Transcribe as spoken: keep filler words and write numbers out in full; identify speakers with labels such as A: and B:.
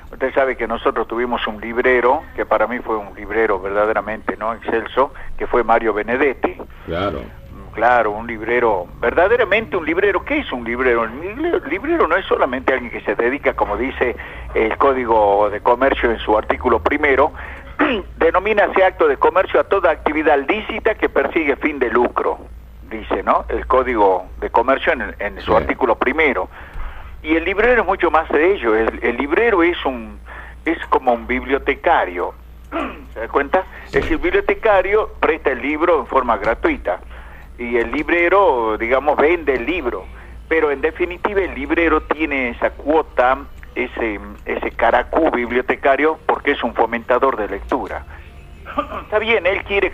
A: Usted sabe que nosotros tuvimos un librero, que para mí fue un librero verdaderamente, ¿no?, excelso, que fue Mario Benedetti.
B: Claro.
A: Claro, un librero, verdaderamente un librero. ¿Qué es un librero? El librero, librero no es solamente alguien que se dedica, como dice el Código de Comercio en su artículo primero, denomina ese acto de comercio a toda actividad lícita que persigue fin de lucro, dice, ¿no?, el Código de Comercio en, en su
B: Sí.
A: artículo primero. Y el librero es mucho más de ello. El, el librero es un es como un bibliotecario. ¿Se da cuenta?
B: Sí.
A: Es decir, el bibliotecario presta el libro en forma gratuita y el librero, digamos, vende el libro. Pero en definitiva el librero tiene esa cuota, ese ese caracú bibliotecario, porque es un fomentador de lectura. Está bien, él quiere